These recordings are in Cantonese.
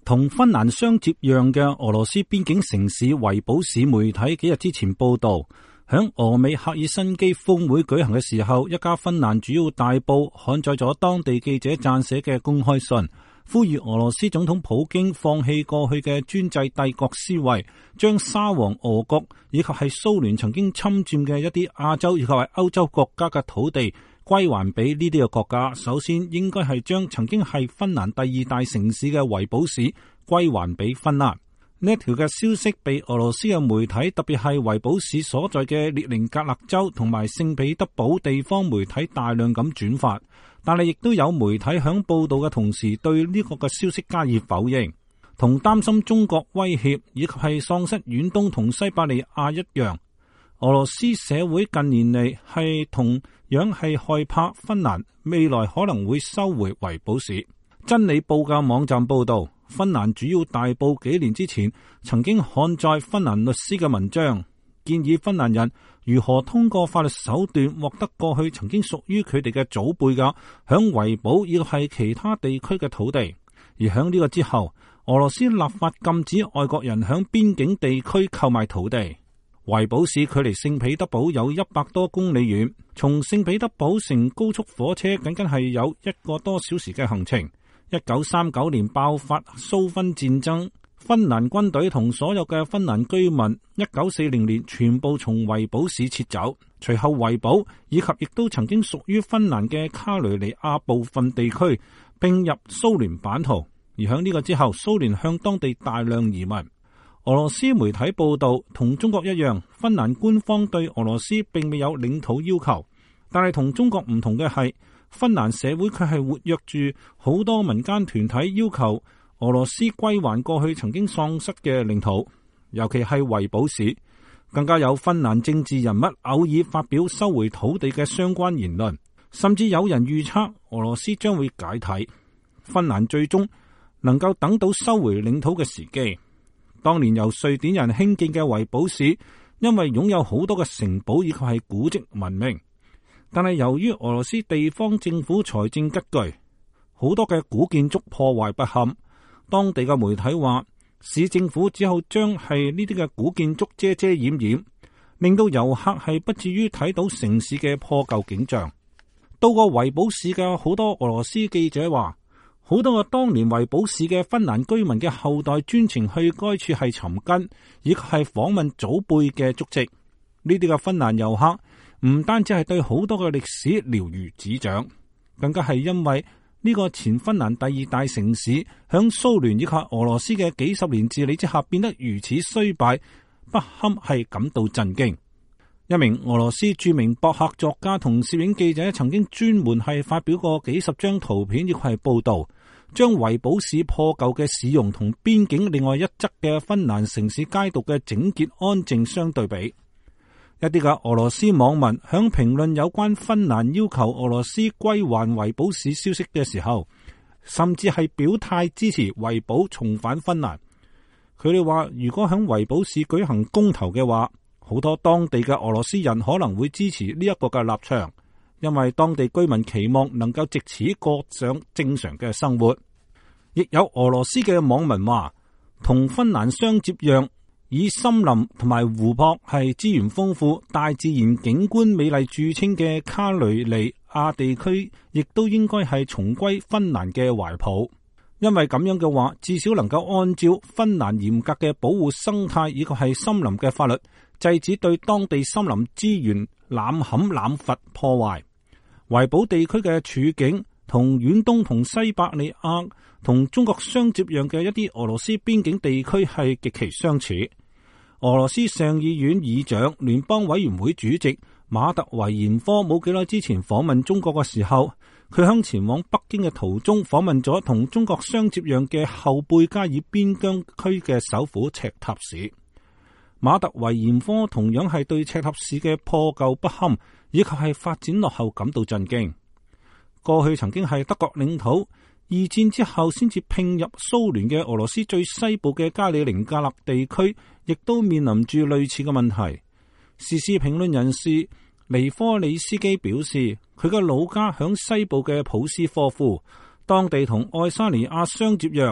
同芬蘭相接壤嘅俄羅斯邊境城市維堡市媒體幾日之前報道，響俄美赫爾辛基峰會舉行嘅時候，一家芬蘭主要大報刊載咗當地記者撰寫嘅公開信，呼籲俄羅斯總統普京放棄過去嘅專制帝國思維，將沙皇俄國以及係蘇聯曾經侵佔嘅一啲亞洲以及係歐洲國家嘅土地歸還俾呢啲嘅國家。首先應該係將曾經係芬蘭第二大城市嘅維堡市歸還俾芬蘭。呢一條嘅消息被俄羅斯嘅媒體，特別係維堡市所在嘅列寧格勒州同埋聖彼得堡地方媒體大量咁轉發，但係亦都有媒體響報道嘅同時對呢個嘅消息加以否認。同擔心中國威脅以及係喪失遠東同西伯利亞一樣，俄羅斯社會近年嚟係同樣係害怕芬蘭未來可能會收回維堡市。真理報嘅網站報道，芬蘭主要大報幾年之前曾經刊載芬蘭律師嘅文章，建議芬蘭人如何通過法律手段獲得過去曾經屬於佢哋嘅祖輩嘅響維堡以及係其他地區嘅土地。而響呢個之後，俄羅斯立法禁止外國人響邊境地區購買土地。維堡市距離聖彼得堡有100多公里遠，從聖彼得堡乘高速火車僅僅係有1個多小時嘅行程。1939年爆發蘇芬戰爭，芬蘭軍隊同所有嘅芬蘭居民1940年全部從維堡市撤走。隨後維堡以及亦都曾經屬於芬蘭嘅卡雷尼亞部分地區併入蘇聯版圖。而響呢個之後，蘇聯向當地大量移民。俄羅斯媒體報道，同中國一樣，芬蘭官方對俄羅斯並未有領土要求，但係同中國唔同嘅係，芬蘭社會卻係活躍住好多民間團體要求俄羅斯歸還過去曾經喪失嘅領土，尤其係維堡市。更加有芬蘭政治人物偶爾發表收回土地嘅相關言論，甚至有人預測俄羅斯將會解體，芬蘭最終能夠等到收回領土嘅時機。當年由瑞典人興建嘅維堡市，因為擁有好多嘅城堡以及係古蹟聞名，但係由於俄羅斯地方政府財政拮據，好多嘅古建築破壞不堪。當地嘅媒體話，市政府只好將係呢啲嘅古建築遮遮掩掩，令到遊客係不至於睇到城市嘅破舊景象。到過維堡市嘅好多俄羅斯記者話，好多個當年維堡市嘅芬蘭居民嘅後代專程去該處係尋根，以及係訪問祖輩嘅足跡。呢啲嘅芬蘭遊客唔單止係對好多嘅歷史了如指掌，更加係因為呢個前芬蘭第二大城市響蘇聯以及俄羅斯嘅幾十年治理之下變得如此衰敗不堪，係感到震驚。一名俄羅斯著名博客作家同攝影記者曾經專門係發表過幾十張圖片，亦係報道將維堡市破舊嘅市容同邊境另外一側嘅芬蘭城市街道嘅整潔安靜相對比。一啲嘅俄羅斯網民響評論有關芬蘭要求俄羅斯歸還維堡市消息嘅時候，甚至係表態支持維堡重返芬蘭。佢哋話，如果響維堡市舉行公投嘅話，好多當地嘅俄羅斯人可能會支持呢一個嘅立場，因為當地居民期望能夠藉此過上正常嘅生活。亦有俄羅斯嘅網民話，同芬蘭相接壤，以森林同埋湖泊係資源豐富、大自然景觀美麗著稱嘅卡雷尼亞地區，亦都應該係重歸芬蘭嘅懷抱。因為咁樣嘅話，至少能夠按照芬蘭嚴格嘅保護生態以及係森林嘅法律，制止對當地森林資源濫砍濫伐破壞。維堡地區嘅處境同遠東同西伯利亞同中國相接壤嘅一啲俄羅斯邊境地區係極其相似。俄羅斯上議院議長、聯邦委員會主席馬特維延科冇幾耐之前訪問中國嘅時候，佢向前往北京嘅途中訪問咗同中國相接壤嘅後貝加爾邊疆區嘅首府赤塔市。馬特維延科同樣係對赤塔市嘅破舊不堪以及係發展落後感到震驚。過去曾經係德國領土，二戰之後先至併入蘇聯嘅俄羅斯最西部嘅加里寧格勒地區，亦都面臨住類似嘅問題。時事評論人士尼科里斯基表示，佢嘅老家響西部嘅普斯科夫，當地同愛沙尼亞相接壤，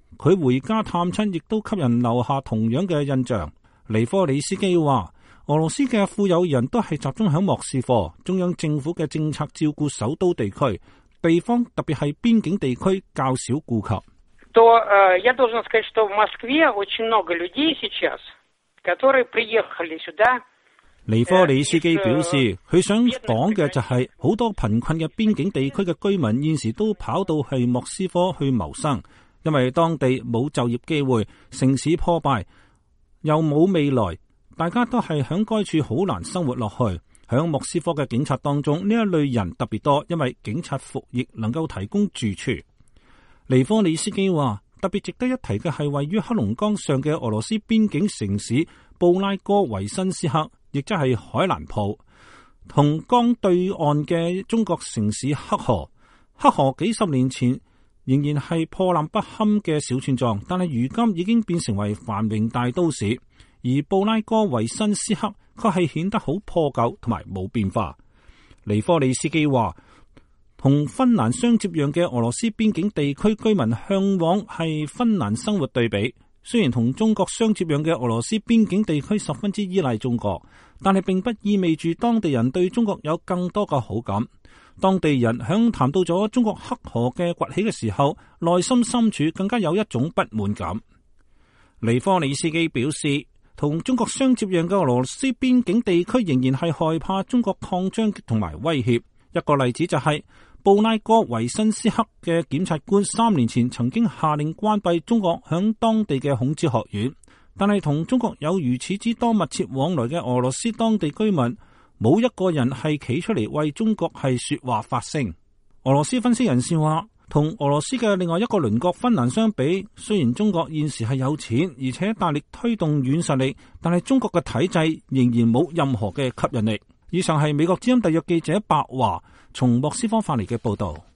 佢回家探親亦都給人留下同樣嘅印象。尼科里斯基話，俄羅斯嘅富有人都係集中喺莫斯科，中央政府嘅政策照顧首都地區，地方特別係邊境地區較少顧及。 Я должен сказать, что в Москве очень много людей сейчас, которые приехали сюда。 尼科里斯基表示，佢想講嘅就係好多貧困嘅邊境地區嘅居民現時都跑到去莫斯科去謀生，因為當地冇就業機會，城市破敗，又冇未來，大家都係響該處好難生活落去。響莫斯科嘅警察當中，呢一類人特別多，因為警察服役能夠提供住處。尼科里斯基話，特別值得一提嘅係位於黑龍江上嘅俄羅斯邊境城市布拉戈維申斯克，亦即係海蘭浦，同江對岸嘅中國城市黑河。黑河幾十年前仍然係破爛不堪嘅小村莊，但係如今已經變成為繁榮大都市。而布拉戈維申斯克卻係顯得好破舊同埋冇變化。尼科里斯基話，同芬蘭相接壤嘅俄羅斯邊境地區居民向往係芬蘭生活對比。雖然同中國相接壤嘅俄羅斯邊境地區十分之依賴中國，但係並不意味住當地人對中國有更多嘅好感。當地人響談到咗中國黑河嘅崛起嘅時候，內心深處更加有一種不滿感。尼科里斯基表示，同中國相接壤嘅俄羅斯邊境地區仍然係害怕中國擴張同埋威脅。一個例子就係布拉戈維申斯克嘅檢察官3年前曾經下令關閉中國響當地嘅孔子學院，但係同中國有如此之多密切往來嘅俄羅斯當地居民，冇一個人係企出嚟為中國係說話發聲。俄羅斯分析人士話，同俄羅斯嘅另外一個鄰國芬蘭相比，雖然中國現時係有錢，而且大力推動軟實力，但係中國嘅體制仍然冇任何嘅吸引力。以上係美國之音特約記者白華從莫斯科發嚟嘅報道。